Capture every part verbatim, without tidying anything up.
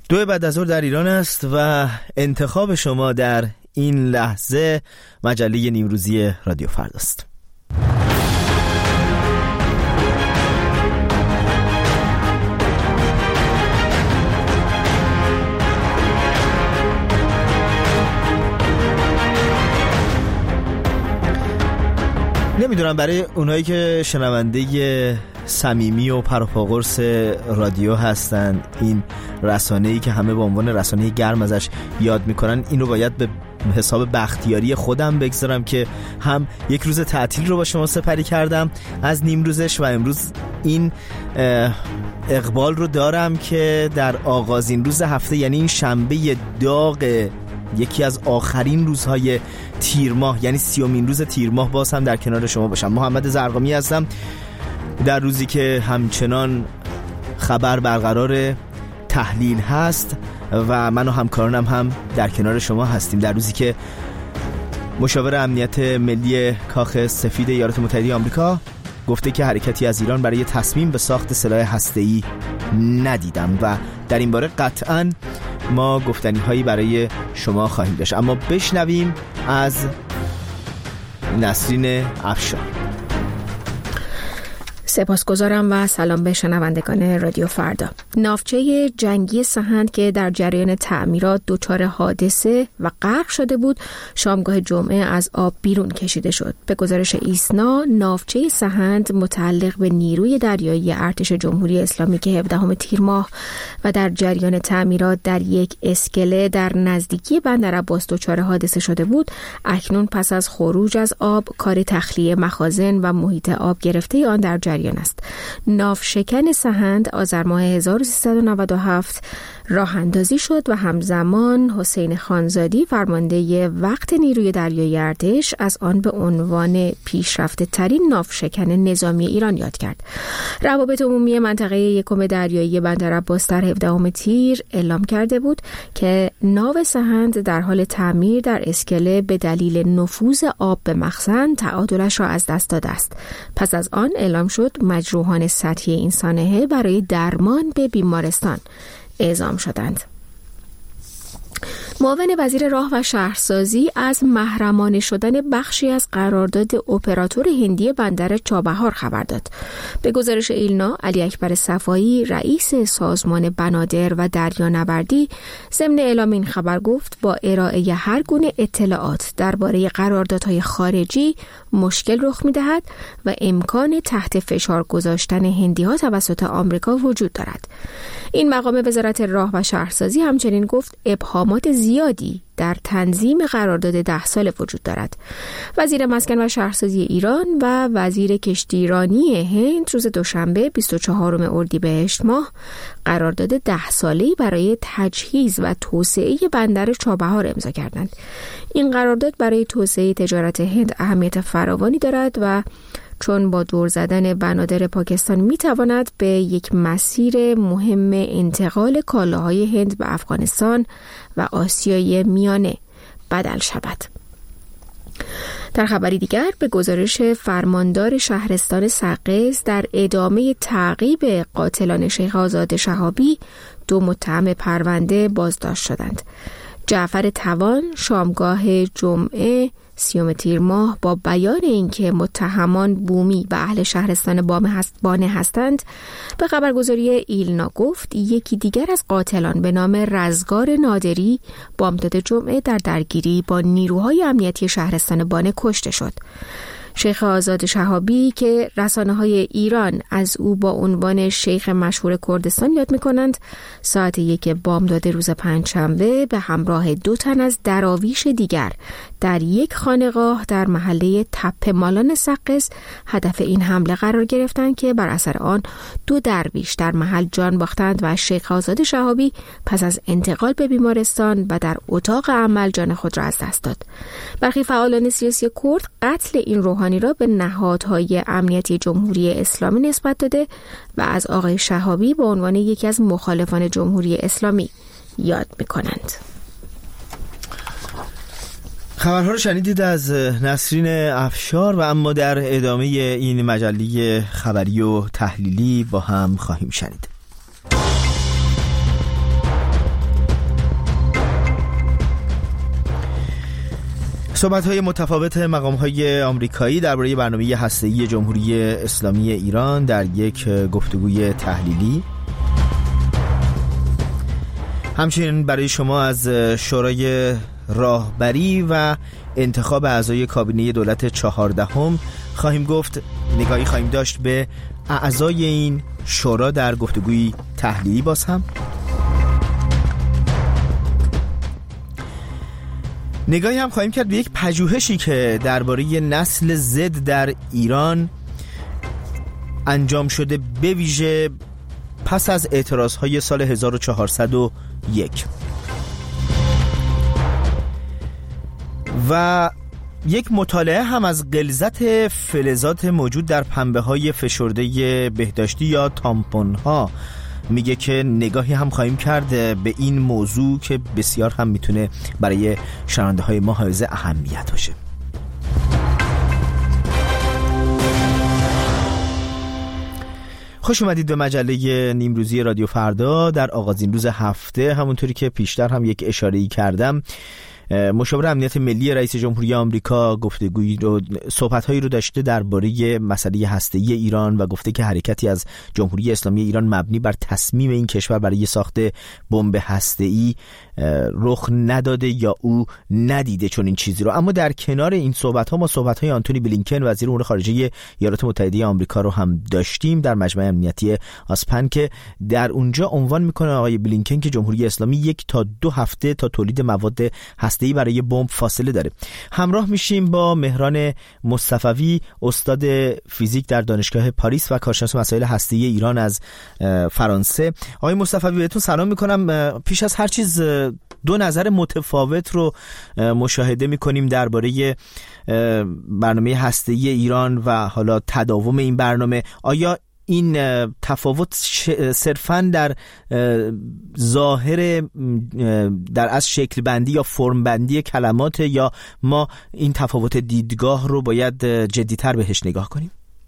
دو بعد از ظهر در ایران است و انتخاب شما در این لحظه مجله نیمروزی رادیو فردا است. نمیدونم برای اونایی که شنونده صمیمی و پروپاقرص رادیو هستن، این رسانه‌ای که همه به عنوان رسانه گرم ازش یاد میکنن، اینو باید به حساب بختیاری خودم بگذارم که هم یک روز تعطیل رو با شما سپری کردم از نیمروزش و امروز این اقبال رو دارم که در آغازین روز هفته، یعنی این شنبه داغ یکی از آخرین روزهای تیر ماه، یعنی سیومین روز تیر ماه، باز هم در کنار شما باشم. محمد زرقامی هستم در روزی که همچنان خبر برقرار، تحلیل هست و من و همکارانم هم در کنار شما هستیم، در روزی که مشاور امنیت ملی کاخ سفید ایالات متحده آمریکا گفته که حرکتی از ایران برای تصمیم به ساخت سلاح هسته‌ای ندیدم و در این باره قطعاً ما گفتنی هایی برای شما خواهیم داشت. اما بشنویم از نسرین افشار. سپاسگزارم و سلام به شنوندگان رادیو فردا. ناوچه جنگی سهند که در جریان تعمیرات دچار حادثه و غرق شده بود، شامگاه جمعه از آب بیرون کشیده شد. به گزارش ایسنا، ناوچه سهند متعلق به نیروی دریایی ارتش جمهوری اسلامی که هفدهم تیر ماه و در جریان تعمیرات در یک اسکله در نزدیکی بندر عباس دچار حادثه شده بود، اکنون پس از خروج از آب کار تخلیه مخازن و محیط آب گرفته آن در جریان است. ناوشکن سهند آذر ماه هزار و سیصد و نود و هفت راه اندازی شد و همزمان حسین خانزادی فرمانده وقت نیروی دریایی ارتش از آن به عنوان پیشرفته ترین ناوشکن نظامی ایران یاد کرد. روابط عمومی منطقه یکم دریایی بندر عباس در هفدهم تیر اعلام کرده بود که ناو سهند در حال تعمیر در اسکله به دلیل نفوذ آب به مخزن تعادلش را از دست داده است. پس از آن اعلام شد مجروحان سطحی این سانحه برای درمان به بیمارستان اعزام شدند. معاون وزیر راه و شهرسازی از محرمانه شدن بخشی از قرارداد اپراتور هندی بندر چابهار خبر داد. به گزارش ایلنا، علی اکبر صفایی، رئیس سازمان بنادر و دریانوردی، ضمن اعلام این خبر گفت با ارائه هر گونه اطلاعات درباره قراردادهای خارجی مشکل رخ می‌دهد و امکان تحت فشار گذاشتن هندی‌ها توسط آمریکا وجود دارد. این مقام وزارت راه و شهرسازی همچنین گفت ابهامات زیادی در تنظیم قرارداد ده ساله وجود دارد. وزیر مسکن و شهرسازی ایران و وزیر کشتیرانی هند روز دوشنبه بیست و چهارم اردیبهشت ماه قرارداد ده ساله‌ای برای تجهیز و توسعه بندر چابهار امضا کردند. این قرارداد برای توسعه تجارت هند اهمیت فراوانی دارد و چون با دور زدن بنادر پاکستان میتواند به یک مسیر مهم انتقال کالاهای هند به افغانستان و آسیای میانه بدل شود. در خبری دیگر، به گزارش فرماندار شهرستان سقز، در ادامه تعقیب قاتلان شیخ آزاد شهابی، دو متهم پرونده بازداشت شدند. جعفر توان شامگاه جمعه سیوم تیر ماه با بیان اینکه متهمان بومی و اهل شهرستان بانه هستند، به خبرگزاری ایلنا گفت یکی دیگر از قاتلان به نام رزگار نادری بامداد جمعه در درگیری با نیروهای امنیتی شهرستان بانه کشته شد. شیخ آزاد شهابی که رسانه‌های ایران از او با عنوان شیخ مشهور کردستان یاد می‌کنند، ساعت یک بامداد روز پنجشنبه به همراه دو تن از دراویش دیگر در یک خانقاه در محله تپه مالان سقز هدف این حمله قرار گرفتند که بر اثر آن دو درویش در محل جان باختند و شیخ آزاد شهابی پس از انتقال به بیمارستان و در اتاق عمل جان خود را از دست داد. برخی فعالان سیاسی کرد قتل این روحانی را به نهادهای امنیتی جمهوری اسلامی نسبت داده و از آقای شهابی به عنوان یکی از مخالفان جمهوری اسلامی یاد می‌کنند. خبرها رو شنیدید از نسرین افشار و اما در ادامه این مجله خبری و تحلیلی با هم خواهیم شنید. صحبت‌های متفاوت مقام‌های آمریکایی درباره برنامه هسته‌ای جمهوری اسلامی ایران در یک گفتگوی تحلیلی. همچنین برای شما از شورای راهبری و انتخاب اعضای کابینه دولت چهاردهم خواهیم گفت. نگاهی خواهیم داشت به اعضای این شورا در گفتگوی تحلیلی. باز هم نگاهی هم خواهیم کرد به یک پژوهشی که درباره نسل زد در ایران انجام شده، به ویژه پس از اعتراضهای سال هزار و چهارصد و یک، و یک مطالعه هم از غلظت فلزات موجود در پنبه‌های فشرده بهداشتی یا تامپون ها. میگه که نگاهی هم خواهیم کرد به این موضوع که بسیار هم میتونه برای شنونده های ما حائز اهمیت باشه. خوش اومدید به مجله نیمروزی رادیو فردا. در آغازین روز هفته، همونطوری که پیشتر هم یک اشاره‌ای کردم، مشاور امنیت ملی رئیس جمهوری آمریکا گفتگویی رو صحبت‌هایی رو داشته درباره مسئله هسته‌ای ایران و گفته که حرکتی از جمهوری اسلامی ایران مبنی بر تصمیم این کشور برای ساخت بمب هسته‌ای رخ نداده یا او ندیده چون این چیزی رو. اما در کنار این صحبت‌ها ما صحبت‌های آنتونی بلینکن وزیر امور خارجه ایالات متحده آمریکا رو هم داشتیم در مجمع امنیتی آسپن که در اونجا عنوان می‌کنه آقای بلینکن که جمهوری اسلامی یک تا دو هفته تا تولید مواد هسته‌ای برای بمب فاصله داره. همراه میشیم با مهران مصطفوی، استاد فیزیک در دانشگاه پاریس و کارشناس مسائل هسته‌ای ایران از فرانسه. آقای مصطفوی بهتون سلام میکنم. پیش از هر چیز دو نظر متفاوت رو مشاهده میکنیم درباره برنامه هسته‌ای ایران و حالا تداوم این برنامه. آیا این تفاوت صرفاً در ظاهر در از شکل بندی یا فرم بندی کلمات، یا ما این تفاوت دیدگاه رو باید جدی‌تر بهش نگاه کنیم؟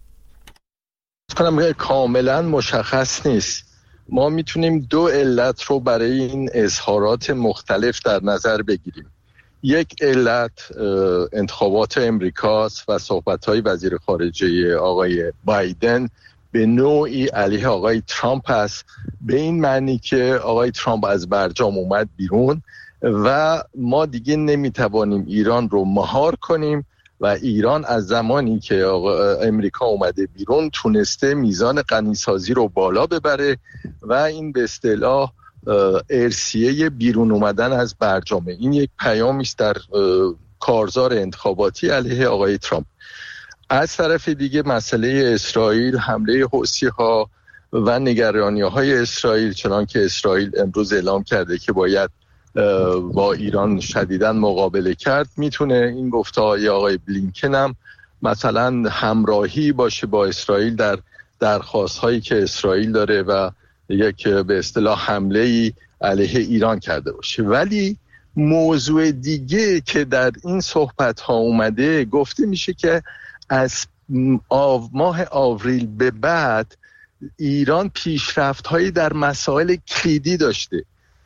کنم کاملا مشخص نیست. ما میتونیم دو علت رو برای این اظهارات مختلف در نظر بگیریم. یک علت انتخابات امریکاست و صحبت‌های وزیر خارجه آقای بایدن به نوعی علیه آقای ترامپ است، به این معنی که آقای ترامپ از برجام اومد بیرون و ما دیگه نمیتوانیم ایران رو مهار کنیم و ایران از زمانی که امریکا اومده بیرون تونسته میزان غنیسازی رو بالا ببره و این به اصطلاح ارسیه بیرون اومدن از برجامه. این یک پیامی است در کارزار انتخاباتی علیه آقای ترامپ. از طرف دیگه مسئله اسرائیل، حمله حوثی‌ها و نگرانی‌های اسرائیل، چنان که اسرائیل امروز اعلام کرده که باید با ایران شدیداً مقابله کرد، میتونه این گفته‌های آقای بلینکن هم مثلا همراهی باشه با اسرائیل در درخواست‌هایی که اسرائیل داره و یک به اصطلاح حمله‌ای علیه ایران کرده باشه. ولی موضوع دیگه که در این صحبت‌ها اومده، گفته میشه که از آو ماه آوریل به بعد ایران پیشرفت‌هایی در مسائل کلیدی داشته.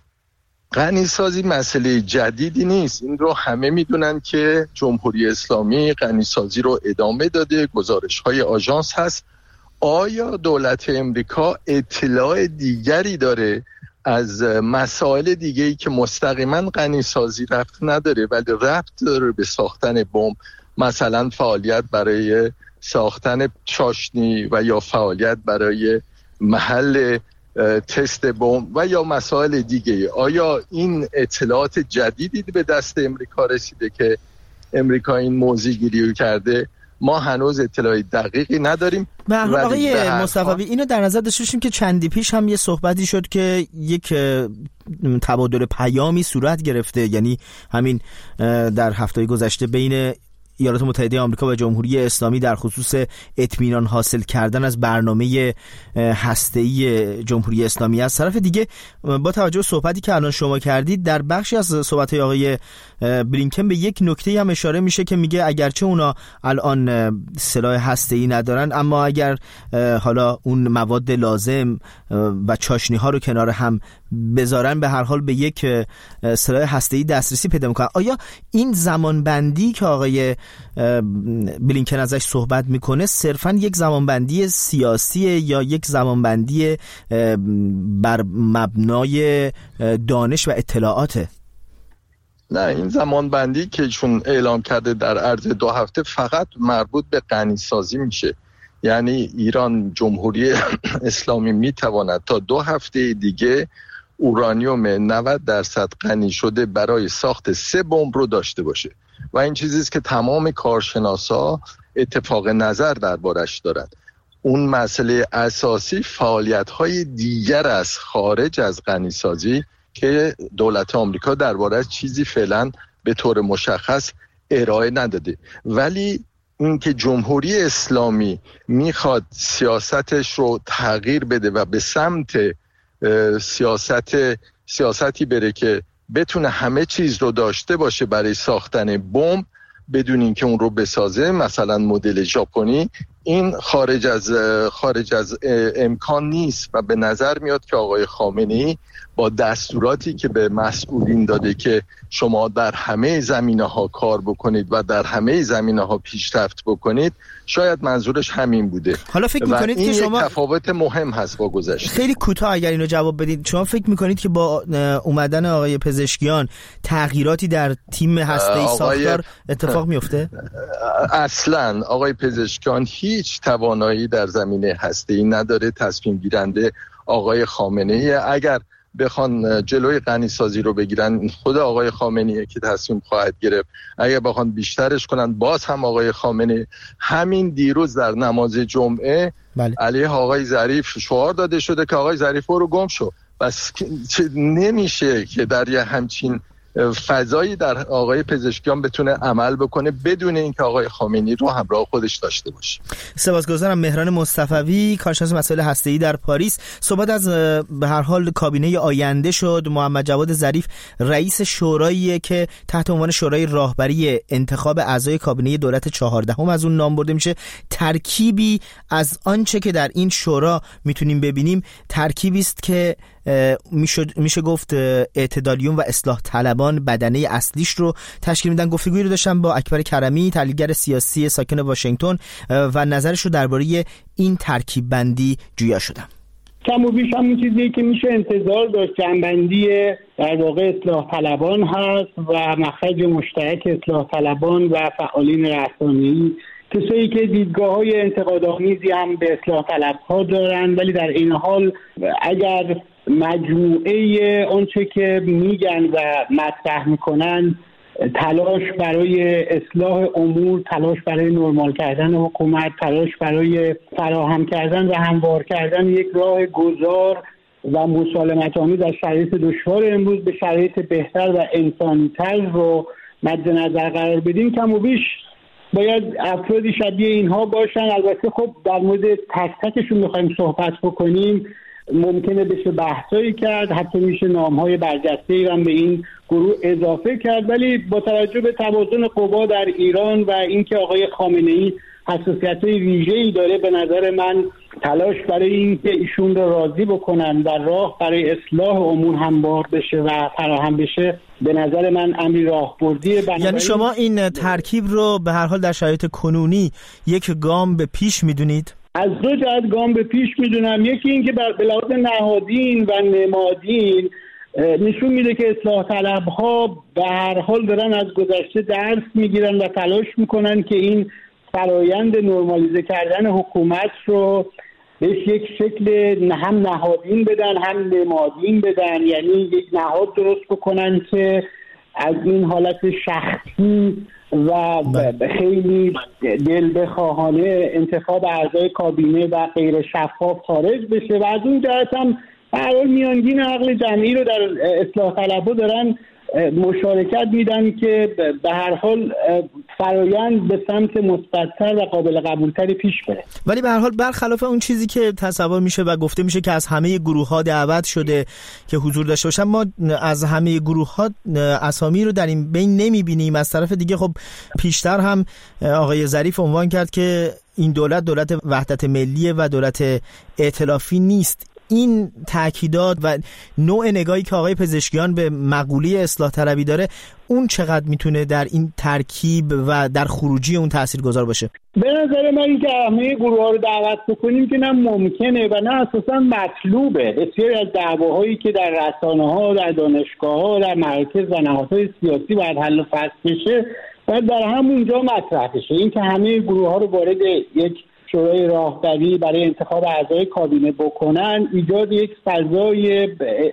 غنیسازی مسئله جدیدی نیست، این رو همه میدونن که جمهوری اسلامی غنیسازی رو ادامه داده، گزارش‌های آژانس هست. آیا دولت امریکا اطلاع دیگری داره از مسائل دیگه‌ای که مستقیما غنیسازی ربط نداره ولی ربط داره به ساختن بمب، مثلا فعالیت برای ساختن چاشنی و یا فعالیت برای محل تست بمب و یا مسائل دیگه؟ آیا این اطلاعات جدیدی به دست امریکا رسیده که امریکا این موضوع گیری کرده؟ ما هنوز اطلاعی دقیقی نداریم. آقای مصطفی اینو در نظر داشته باشیم که چندی پیش هم یه صحبتی شد که یک تبادل پیامی صورت گرفته، یعنی همین در هفته گذشته بین ایالات متحده آمریکا و جمهوری اسلامی در خصوص اطمینان حاصل کردن از برنامه هسته‌ای جمهوری اسلامی. از طرف دیگه با توجه به صحبتی که الان شما کردید، در بخشی از صحبت‌های آقای بلینکن به یک نکته هم اشاره میشه که میگه اگرچه اونا الان سلاح هسته‌ای ندارن، اما اگر حالا اون مواد لازم و چاشنی‌ها رو کنار هم بذارن به هر حال به یک سلاح هسته‌ای دسترسی پیدا میکنن. آیا این زمانبندی که آقای بلینکن ازش صحبت میکنه صرفاً یک زمانبندی سیاسیه یا یک زمانبندی بر مبنای دانش و اطلاعاته؟ نه، این زمانبندی که چون اعلام کرده در عرض دو هفته فقط مربوط به غنی‌سازی میشه. یعنی ایران، جمهوری اسلامی میتواند تا دو هفته دیگه اورانیوم نود درصد غنی شده برای ساخت سه بمب رو داشته باشه و این چیزی است که تمام کارشناسا اتفاق نظر دربارش دارند. اون مسئله اساسی فعالیت‌های دیگر از خارج از غنی‌سازی که دولت آمریکا دربارش چیزی فعلا به طور مشخص ارائه نداده، ولی اینکه جمهوری اسلامی میخواد سیاستش رو تغییر بده و به سمت سیاست سیاستی بره که بتونه همه چیز رو داشته باشه برای ساختن بمب بدون اینکه اون رو بسازه، مثلا مدل ژاپنی، این خارج از خارج از امکان نیست و به نظر میاد که آقای خامنه‌ای با دستوراتی که به مسئولین داده که شما در همه زمینه‌ها کار بکنید و در همه زمینه‌ها پیشرفت بکنید، شاید منظورش همین بوده. حالا فکر می‌کنید که شما این تفاوت مهم هست با گذشته. خیلی کوتاه اگر اینو جواب بدید، شما فکر می‌کنید که با اومدن آقای پزشکیان تغییراتی در تیم هسته‌ای ساختار اتفاق میفته؟ اصلاً آقای پزشکیان هیچ توانایی در زمینه هسته‌ای نداره. تصمیم گیرنده آقای خامنه‌ای. اگر بخوان جلوی غنی‌سازی رو بگیرن، خود آقای خامنه‌ای که تصمیم خواهد گرفت. اگر بخوان بیشترش کنن، باز هم آقای خامنه‌ای. همین دیروز در نماز جمعه بله. علیه آقای ظریف شعار داده شده که آقای ظریف رو گم شو. بس نمیشه که در یه همچین فضایی در آقای پزشکیان بتونه عمل بکنه بدون اینکه آقای خامنه‌ای رو همراه خودش داشته باشه. سپاسگزارم. مهران مصطفوی، کارشناس مسائل هسته‌ای در پاریس. صحبت از به هر حال کابینه آینده شد. محمد جواد ظریف رئیس شوراییه که تحت عنوان شورای راهبری انتخاب اعضای کابینه دولت چهاردهم از اون نام برده میشه. ترکیبی از آنچه که در این شورا میتونیم ببینیم ترکیبی است که میشه میشه گفت اعتدالیون و اصلاح طلبان بدنه اصلیش رو تشکیل میدن. گفتگویی رو داشتم با اکبر کرمی، تحلیلگر سیاسی ساکن واشنگتن، و نظرش رو درباره این ترکیب بندی جویا شدم. کم و بیش همون چیزی که میشه انتظار داشت. جنبندی در واقع اصلاح طلبان هست و مخرج مشترک اصلاح طلبان و فعالین رسانه‌ای، کسایی که دیدگاه‌های انتقادآمیزی هم به اصلاح طلب‌ها دارن، ولی در این حال اگر مجموعه آنچه که میگن و مطرح میکنن تلاش برای اصلاح امور، تلاش برای نرمال کردن حکومت، تلاش برای فراهم کردن و هموار کردن یک راه گذار و مسالمت آمیز از شرایط دشوار امروز به شرایط بهتر و انسانی‌تر رو مد نظر قرار بدیم، کم و بیش باید افرادی شبیه اینها باشن. البته خب در مورد تک تکشون میخوایم صحبت بکنیم، ممکنه بشه بحثایی کرد، حتی میشه نامهای برجسته‌ای هم به این گروه اضافه کرد، ولی با توجه به توازن قوا در ایران و اینکه آقای خامنه‌ای حساسیت‌های ویژه‌ای داره، به نظر من تلاش برای اینکه ایشون رو راضی بکنن و راه برای اصلاح امور هموار بشه و فراهم بشه، به نظر من امری راهبردیه. یعنی شما این ترکیب رو به هر حال در شرایط کنونی یک گام به پیش میدونید؟ از دو جهت گام به پیش میدونم. یکی این که به لحاظ نهادین و نمادین نشون میده که اصلاح طلب‌ها به هر حال دارن از گذشته درس میگیرن و تلاش میکنن که این فرایند نرمالیزه کردن حکومت رو بهش یک شکل هم نهادین بدن هم نمادین بدن، یعنی یک نهاد درست بکنن که از این حالت شخصی و خیلی دل بخواهانه انتخاب اعضای کابینه و غیر شفاف خارج بشه و از اون جهت هم هر حال میانگین عقل جمعی رو در اصلاح طلبها دارن مشارکت میدن که به هر حال فرایند به سمت مثبت‌تر و قابل قبولتری پیش بره. ولی به هر حال برخلاف اون چیزی که تصور میشه و گفته میشه که از همه گروه‌ها دعوت شده که حضور داشته باشن، ما از همه گروه‌ها اسامی رو در این بین نمیبینیم. از طرف دیگه خب پیشتر هم آقای ظریف عنوان کرد که این دولت دولت وحدت ملیه و دولت ائتلافی نیست. این تاکیدات و نوع نگاهی که آقای پزشکیان به مقوله اصلاح طلبی داره، اون چقدر میتونه در این ترکیب و در خروجی اون تاثیرگذار باشه؟ به نظر من اینکه همه گروه ها رو دعوت بکنیم که نه ممکنه و نه اساسا مطلوبه. بسیاری از دعواهایی که در رسانه ها، در دانشگاه ها، در مراکز و نهادهای سیاسی باید حل و فصل بشه باید در همونجا مطرح بشه. این که همه گروه ها رو وارد یک شورای راهبری برای انتخاب اعضای کابینه بکنن، ایجاد یک فضای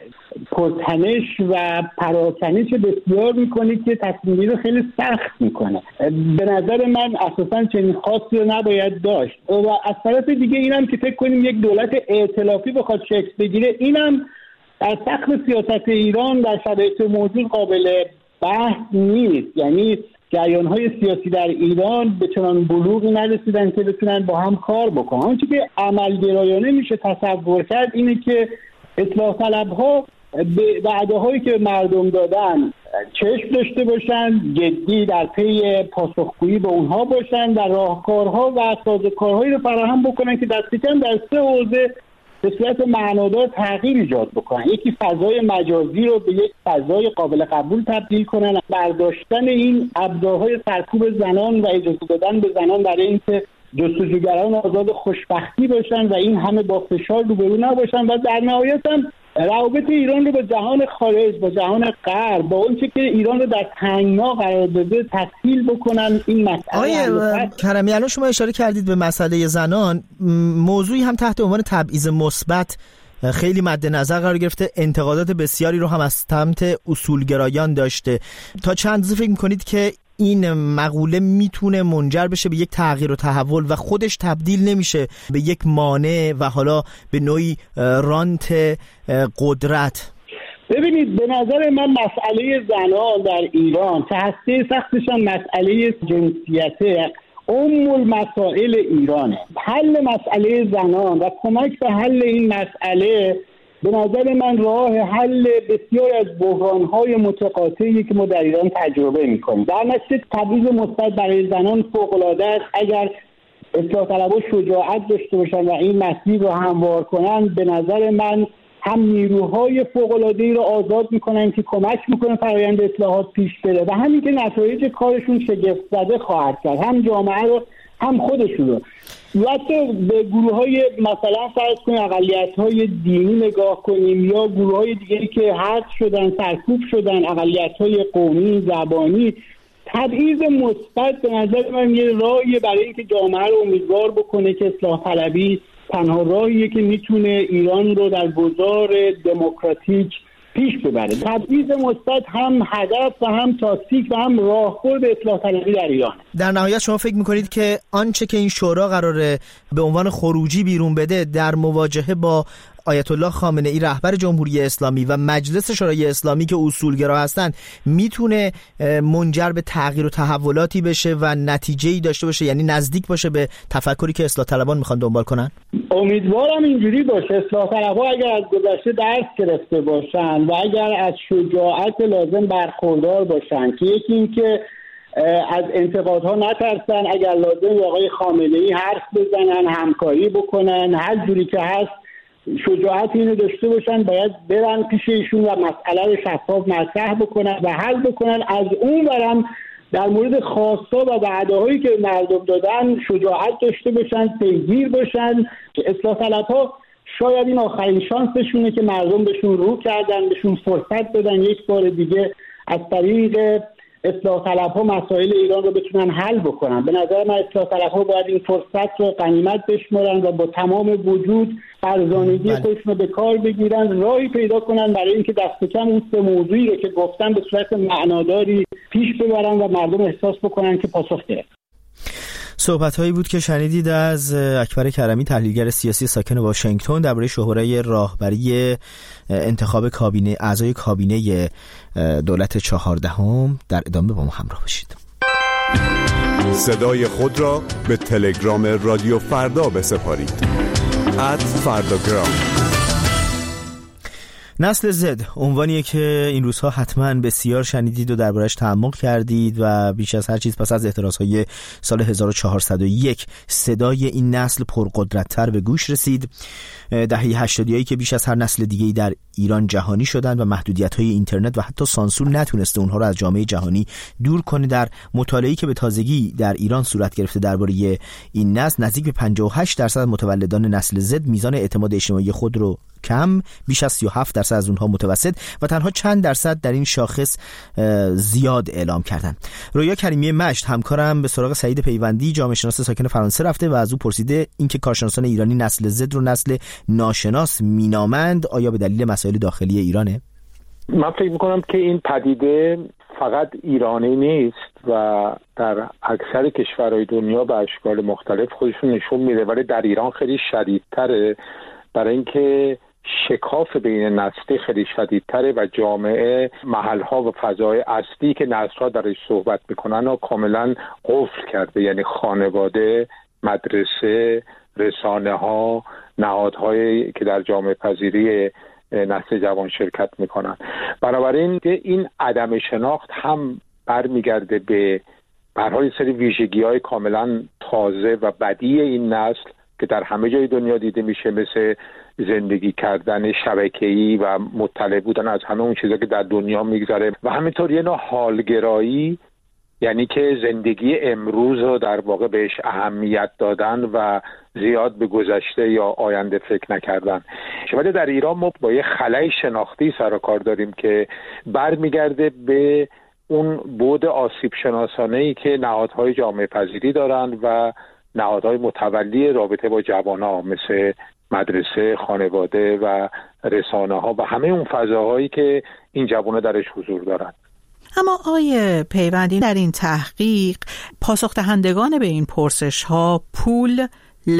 پرتنش و پراکنش بسیار میکنه که تصمیمی رو خیلی سخت میکنه. به نظر من اساساً چنین خاصی رو نباید داشت. و از طرف دیگه اینم که فکر کنیم یک دولت ائتلافی بخواد شکل بگیره، اینم در سقف سیاست ایران در شرایط موجود قابل بحث نیست. یعنی جریان‌های سیاسی در ایران به چنان بلوغی نرسیدن که بتونن با هم کار بکنن. آنچه که عملگرایانه میشه تصور کرد اینه که اصلاح طلب‌ها به وعده‌هایی که مردم دادن چشم داشته باشن، جدی در پی پاسخگویی به اونها باشن و راهکارها و سازوکارهایی رو فراهم بکنن که دست کم در سه حوزه به صورت معنادار تغییر ایجاد بکنن. یکی فضای مجازی رو به یک فضای قابل قبول تبدیل کنن، برداشتن این ابزارهای سرکوب زنان و اجازه دادن به زنان برای اینکه جستجوگران آزاد خوشبختی باشن و این همه با فشار روبرو نباشن و در نهایت هم روابط ایران رو با جهان خارج، با جهان غرب، با اون چه که ایران رو در تنگنا قرار داده تسهیل بکنن. این مسئله آقای کرمی، الان شما اشاره کردید به مسئله زنان، موضوعی هم تحت عنوان تبعیض مثبت خیلی مد نظر قرار گرفته، انتقادات بسیاری رو هم از سمت اصولگرایان داشته. تا چند اندازه فکر می‌کنید که این مقوله میتونه منجر بشه به یک تغییر و تحول و خودش تبدیل نمیشه به یک مانع و حالا به نوعی رانت قدرت؟ ببینید، به نظر من مسئله زنان در ایران که هسته سختش هم مسئله جنسیته ام المسائل ایرانه. حل مسئله زنان و کمک به حل این مسئله به نظر من راه حل بسیار از بحران‌های متقاطعی که ما در ایران تجربه می‌کنیم. در نتیجه تبعیض مثبت برای زنان فوق‌العاده است. اگر اصلاح طلبها شجاعت داشته باشن و این مسیر رو هموار کنن، به نظر من هم نیروهای فوق‌العاده‌ای رو آزاد می‌کنن که کمک می‌کنن فرآیند اصلاحات پیش بره و همین که نتایج کارشون شگفت‌زده خواهد کرد، هم جامعه رو هم خودشون رو. حتی به گروه های مثلا فرض کنیم اقلیت‌های دینی نگاه کنیم یا گروه های دیگری که حذف شدن، سرکوب شدن، اقلیت‌های قومی، زبانی. تبعیض مثبت به نظر من یه راهیه برای اینکه جامعه رو امیدوار بکنه که اصلاح طلبی تنها راهیه که میتونه ایران رو در گذار دموکراتیک پیش ببره. تبعیض مثبت هم هدف و هم تاکتیک و هم راهبرد اصلاح طلبی در ایران. در نهایت شما فکر میکنید که آنچه که این شورا قراره به عنوان خروجی بیرون بده در مواجهه با آیت الله خامنه ای رهبر جمهوری اسلامی و مجلس شورای اسلامی که اصولگرا هستند میتونه منجر به تغییر و تحولاتی بشه و نتیجه‌ای داشته باشه، یعنی نزدیک باشه به تفکری که اصلاح طلبان میخوان دنبال کنن؟ امیدوارم اینجوری باشه. اصلاح طلبها اگر از گذشته درس گرفته باشن و اگر از شجاعت لازم برخوردار باشن که یکی این که از انتقادها نترسن، اگر لازم آقای خامنه ای حرف بزنن، همکاری بکنن، هر جوری که هست شجاعت اینو داشته باشن، باید برن پیش ایشون و مسئله رو شفاف مطرح بکنن و حل بکنن. از اون برم در مورد خواستا و وعده‌هایی که مردم دادن شجاعت داشته باشن، پیگیر باشن. اصلاح طلبها شاید این آخرین شانسشونه که مردم بهشون رو کردن، بهشون فرصت دادن یک بار دیگه از طریق اصلاح طلبها مسائل ایران رو بتونن حل بکنن. به نظر من اصلاح طلبها باید این فرصت رو غنیمت بشمارن و با تمام وجود فرزانگی خودشون رو به کار بگیرن، راهی پیدا کنن برای اینکه دست کم اون سه موضوعی رو که گفتن به صورت معناداری پیش ببرن و مردم احساس بکنن که پاسخ گرفت. صحبت‌هایی بود که شنیدید از اکبر کرمی، تحلیلگر سیاسی ساکن واشنگتن، درباره شورای راهبری انتخاب کابینه اعضای کابینه دولت چهاردهم. در ادامه با ما همراه باشید. صدای خود را به تلگرام رادیو فردا بسپارید. ات فرداگرام. نسل زد عنوانیه که این روزها حتما بسیار شنیدید و دربارش تعمق کردید و بیش از هر چیز پس از اعتراضهای سال هزار و چهارصد و یک صدای این نسل پرقدرت‌تر به گوش رسید. دهه هشتادیایی که بیش از هر نسل دیگه‌ای در ایران جهانی شدند و محدودیت‌های اینترنت و حتی سانسور نتونسته اونها رو از جامعه جهانی دور کنه. در مطالعه‌ای که به تازگی در ایران صورت گرفته درباره این نسل، نزدیک به پنجاه و هشت درصد متولدان نسل زد میزان اعتماد اجتماعی خود رو کم، بیش از سی و هفت درصد از اونها متوسط و تنها چند درصد در این شاخص زیاد اعلام کردن. رویا کریمی مجد همکارم به سراغ سعید پیوندی، جامعه شناس ساکن فرانسه، رفته و از او پرسیده اینکه کارشناسان ایرانی نسل زد رو نسل ناشناس مینامند آیا به دلیل مسائل داخلی ایرانه؟ من فکر میکنم که این پدیده فقط ایرانی نیست و در اکثر کشورهای دنیا به اشکال مختلف خودشون نشون میده، ولی در ایران خیلی شدیدتره، برای اینکه شکاف بین نسلی خیلی شدیدتره و جامعه محلها و فضای اصلی که نسل‌ها درش صحبت میکنن و کاملا قفل کرده، یعنی خانواده، مدرسه، رسانه ها، نهادهایی که در جامعه پذیری نسل جوان شرکت میکنن. بنابراین این عدم شناخت هم برمیگرده به به هر حال سری ویژگی‌های کاملا تازه و بدیع این نسل که در همه جای دنیا دیده میشه، مثل زندگی کردن شبکه‌ای و مطلع بودن از همه اون چیزا که در دنیا میگذره و همینطور یه نوع حالگرایی، یعنی که زندگی امروز رو در واقع بهش اهمیت دادن و زیاد به گذشته یا آینده فکر نکردن. ولی در ایران ما با یه خلأ شناختی سر و کار داریم که برمیگرده به اون بعد آسیب شناسانه‌ای که نهادهای جامعه پذیری دارن و نهادهای متولی رابطه با جوان‌ها مثل مدرسه، خانواده و رسانه‌ها و همه اون فضاهایی که این جوان‌ها درش حضور دارن. اما آقای پیوندی، در این تحقیق پاسخ دهندگان به این پرسش ها پول،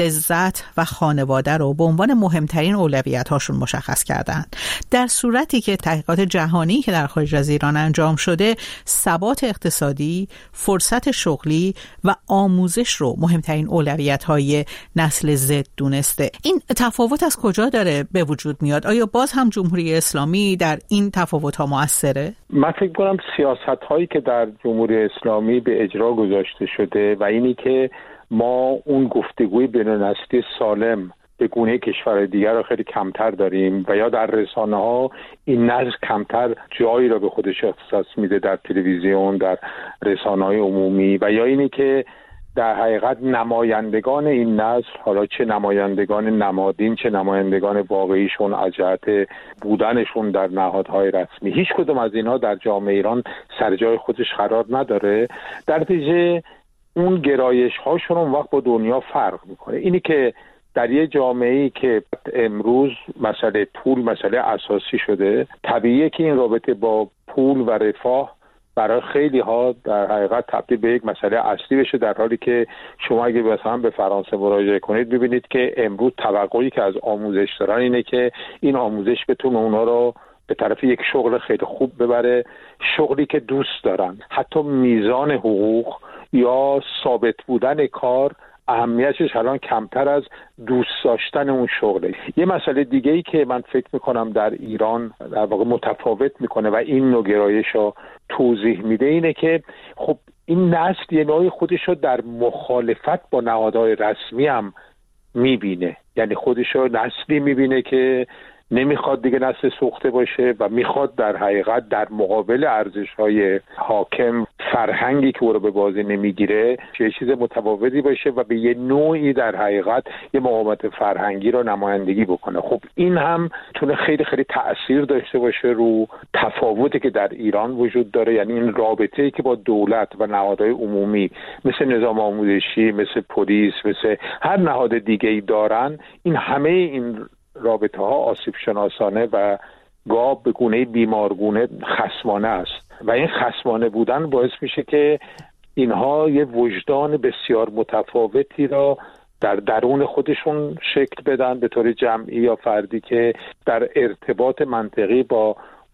لذت و خانواده رو به عنوان مهمترین اولویت هاشون مشخص کردند، در صورتی که تحقیقات جهانی که در خارج از ایران انجام شده ثبات اقتصادی، فرصت شغلی و آموزش رو مهمترین اولویت های نسل زد دونسته. این تفاوت از کجا داره به وجود میاد؟ آیا باز هم جمهوری اسلامی در این تفاوت ها مؤثره؟ من فکر کنم سیاست هایی که در جمهوری اسلامی به اجرا گذاشته شده و اینی که ما اون گفتگوی بین‌النسلی سالم به گونه کشور دیگر رو خیلی کمتر داریم و یا در رسانه ها این نسل کمتر جایی را به خودش اختصاص میده، در تلویزیون، در رسانه های عمومی، و یا اینی که در حقیقت نمایندگان این نسل، حالا چه نمایندگان نمادین چه نمایندگان واقعیشون از جهت بودنشون در نهادهای رسمی، هیچ کدوم از اینها در جامعه ایران سر جای خودش قرار نداره. در نتیجه اون گرایش هاشون اون وقت با دنیا فرق میکنه. اینی که در یه جامعه‌ای که امروز مسئله پول مسئله اساسی شده، طبیعیه که این رابطه با پول و رفاه برای خیلی ها در حقیقت تبدیل به یک مسئله اصلی بشه، در حالی که شما اگه مثلا به فرانسه مراجعه کنید ببینید که امروز توقعی که از آموزش دارن اینه که این آموزش بتونه اونا رو به طرف یک شغل خیلی خوب ببره، شغلی که دوست دارن. حتی میزان حقوق یا ثابت بودن کار اهمیتش الان کمتر از دوست داشتن اون شغله. یه مسئله دیگه ای که من فکر میکنم در ایران در واقع متفاوت میکنه و این نوع گرایش رو توضیح میده اینه که خب این نسل یه نوعی خودش رو در مخالفت با نهادهای رسمی هم میبینه، یعنی خودش رو نسلی میبینه که نمیخواد دیگه نسل سوخته باشه و میخواد در حقیقت در مقابل ارزش‌های حاکم، فرهنگی که او رو به بازی نمیگیره، چه چیز متفاوتی باشه و به یه نوعی در حقیقت یه مقاومت فرهنگی رو نمایندگی بکنه. خب این هم تونه خیلی خیلی تأثیر داشته باشه رو تفاوتی که در ایران وجود داره، یعنی این رابطه‌ای که با دولت و نهادهای عمومی مثل نظام آموزشی، مثل پلیس، مثل هر نهاد دیگه‌ای دارن، این همه این رابطه ها آسیب شناسانه و گاه به گونه بیمارگونه خصمانه است و این خصمانه بودن باعث میشه که اینها یه وجدان بسیار متفاوتی را در درون خودشون شکل بدن به طور جمعی یا فردی که در ارتباط منطقی با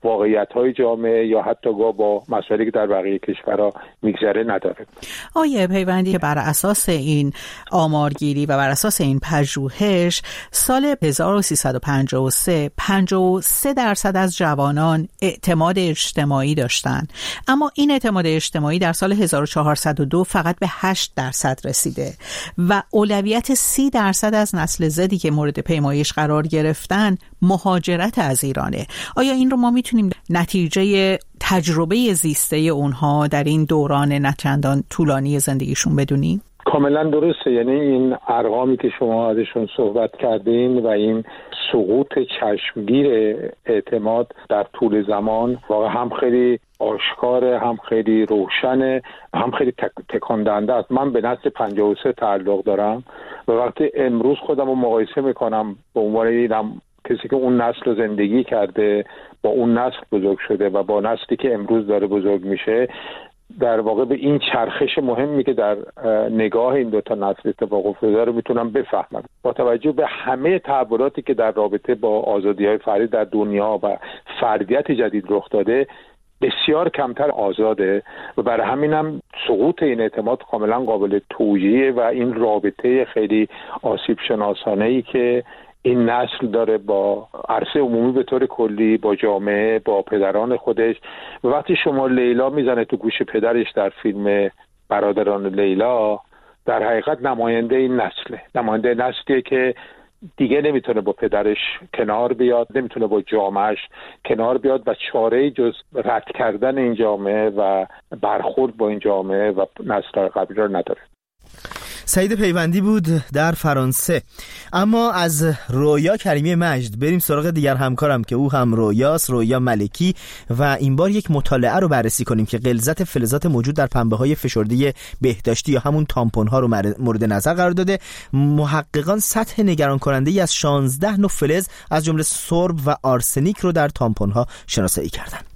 واقعیت‌های جامعه یا حتی گاه با مسائلی که در بقیه کشورها میگذره نداره. آیه پیوندی که بر اساس این آمارگیری و بر اساس این پژوهش سال هزار و سیصد و پنجاه و سه پنجاه و سه درصد از جوانان اعتماد اجتماعی داشتند، اما این اعتماد اجتماعی در سال هزار و چهارصد و دو فقط به هشت درصد رسیده و اولویت سی درصد از نسل زدی که مورد پیمایش قرار گرفتن مهاجرت از ایرانه. آیا این رو ما میتونیم نتیجه تجربه زیسته اونها در این دوران نچندان طولانی زندگیشون بدونیم؟ کاملا درسته. یعنی این ارقامی که شما ازشون صحبت کردین و این سقوط چشمگیر اعتماد در طول زمان واقعا هم خیلی آشکاره، هم خیلی روشنه، هم خیلی تکان دهنده است. من به نسل پنجاه و سه تعلق دارم و وقتی امروز خودم رو مقایسه میکنم به عنوان اینم کسی که اون نسل رو زندگی کرده، با اون نسل بزرگ شده و با نسلی که امروز داره بزرگ میشه، در واقع به این چرخش مهمی که در نگاه این دو تا نسل اتفاق افتاده رو میتونم بفهمم. با توجه به همه تحولاتی که در رابطه با آزادی‌های فردی در دنیا و فردیت جدید رخ داده، بسیار کمتر آزاده و برای همینم سقوط این اعتماد کاملا قابل توجیه و این رابطه خیلی آسیب شناسانه‌ای که این نسل داره با عرصه عمومی به طور کلی، با جامعه، با پدران خودش. و وقتی شما لیلا میزنه تو گوش پدرش در فیلم برادران لیلا، در حقیقت نماینده این نسله، نماینده نسلیه که دیگه نمیتونه با پدرش کنار بیاد، نمیتونه با جامعهش کنار بیاد و چاره‌ای جز رد کردن این جامعه و برخورد با این جامعه و نسل قبلی رو نداره. سعید پیوندی بود در فرانسه. اما از رویا کریمی مجد بریم سراغ دیگر همکارم که او هم رویاست، رویا ملکی، و این بار یک مطالعه رو بررسی کنیم که غلظت فلزات موجود در پنبه‌های فشرده بهداشتی یا همون تامپون‌ها رو مورد نظر قرار داده. محققان سطح نگران کننده‌ای از شانزده نوع فلز از جمله سرب و آرسنیک رو در تامپون‌ها شناسایی کردند.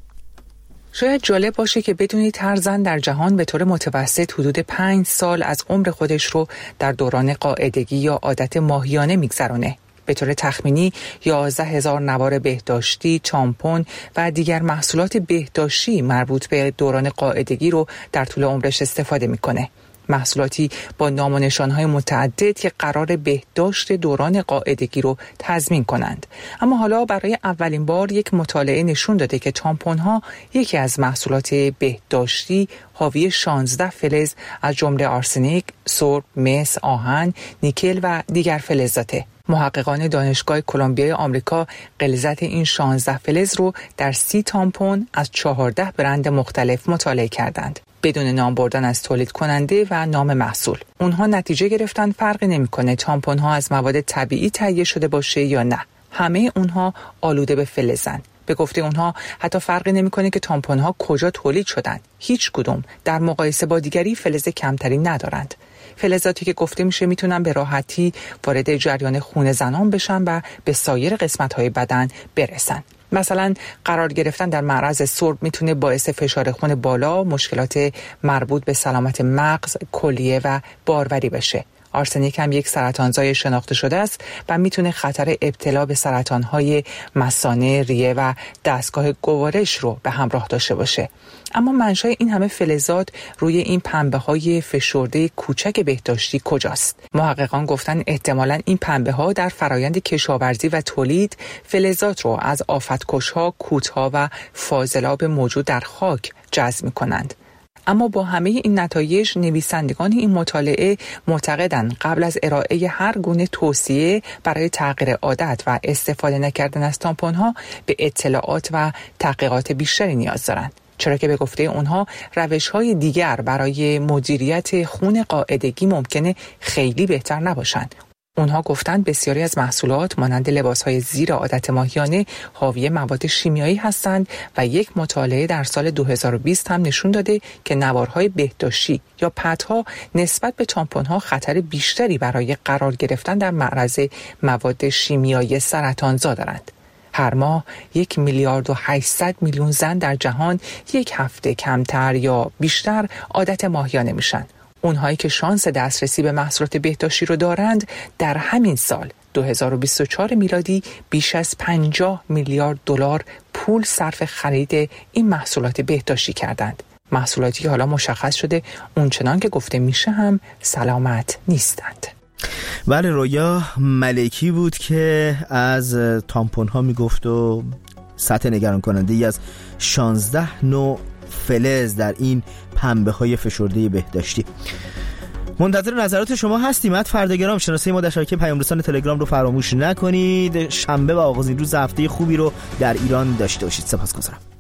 شاید جالب باشه که بدونید هر زن در جهان به طور متوسط حدود پنج سال از عمر خودش رو در دوران قاعدگی یا عادت ماهیانه میگذرونه. به طور تخمینی یازده هزار نوار بهداشتی، تامپون و دیگر محصولات بهداشتی مربوط به دوران قاعدگی رو در طول عمرش استفاده میکنه. محصولاتی با نام و نشانهای متعدد که قرار بهداشت دوران قاعدگی رو تضمین کنند. اما حالا برای اولین بار یک مطالعه نشون داده که تامپون‌ها یکی از محصولات بهداشتی حاوی شانزده فلز از جمله آرسنیک، سرب، مس، آهن، نیکل و دیگر فلزاته. محققان دانشگاه کلمبیا آمریکا غلظت این شانزده فلز رو در سی تامپون از چهارده برند مختلف مطالعه کردند، بدون نام بردن از تولید کننده و نام محصول. اونها نتیجه گرفتن فرقی نمی‌کنه تامپون ها از مواد طبیعی تهیه شده باشه یا نه، همه اونها آلوده به فلزن. به گفته اونها حتی فرقی نمی‌کنه که تامپون ها کجا تولید شدن، هیچ کدوم در مقایسه با دیگری فلز کمتری ندارند. فلزاتی که گفته میشه میتونن به راحتی وارد جریان خون زنان بشن و به سایر قسمت‌های بدن برسن. مثلا قرار گرفتن در معرض سرب میتونه باعث فشار خون بالا، مشکلات مربوط به سلامت مغز، کلیه و باروری بشه. آرسنیک هم یک سرطانزای شناخته شده است و میتونه خطر ابتلا به سرطانهای مثانه، ریه و دستگاه گوارش رو به همراه داشته باشه. اما منشأ این همه فلزات روی این پنبه‌های فشرده کوچک بهداشتی کجاست؟ محققان گفتن احتمالاً این پنبه‌ها در فرایند کشاورزی و تولید فلزات رو از آفتکش‌ها، کودها و فاضلاب موجود در خاک جذب می‌کنند. اما با همه این نتایج نویسندگان این مطالعه معتقدند قبل از ارائه هر گونه توصیه برای تغییر عادت و استفاده نکردن از تامپون‌ها به اطلاعات و تحقیقات بیشتری نیاز دارند، چرا که به گفته اونها روش‌های دیگر برای مدیریت خون قاعدگی ممکنه خیلی بهتر نباشند. اونها گفتند بسیاری از محصولات مانند لباس‌های زیر عادت ماهیانه حاوی مواد شیمیایی هستند و یک مطالعه در سال دو هزار و بیست هم نشون داده که نوارهای بهداشتی یا پدها نسبت به تامپون‌ها خطر بیشتری برای قرار گرفتن در معرض مواد شیمیایی سرطانزا دارند. هر ماه یک میلیارد و هشتصد میلیون زن در جهان یک هفته کمتر یا بیشتر عادت ماهیانه میشن. اونهایی که شانس دسترسی به محصولات بهداشتی رو دارند در همین سال دو هزار و بیست و چهار میلادی بیش از پنجاه میلیارد دلار پول صرف خرید این محصولات بهداشتی کردند. محصولاتی که حالا مشخص شده اونچنان که گفته میشه هم سلامت نیستند. بله، رویا ملکی بود که از تامپون ها میگفت و سطح نگران کننده ای از شانزده نوع فلز در این پنبه های فشرده بهداشتی. منتظر نظرات شما هستیم. ات فردگرام شناسه ما در شبکه پیام رسان تلگرام رو فراموش نکنید. شنبه و آغازین روز هفته خوبی رو در ایران داشته باشید. سپاسگزارم.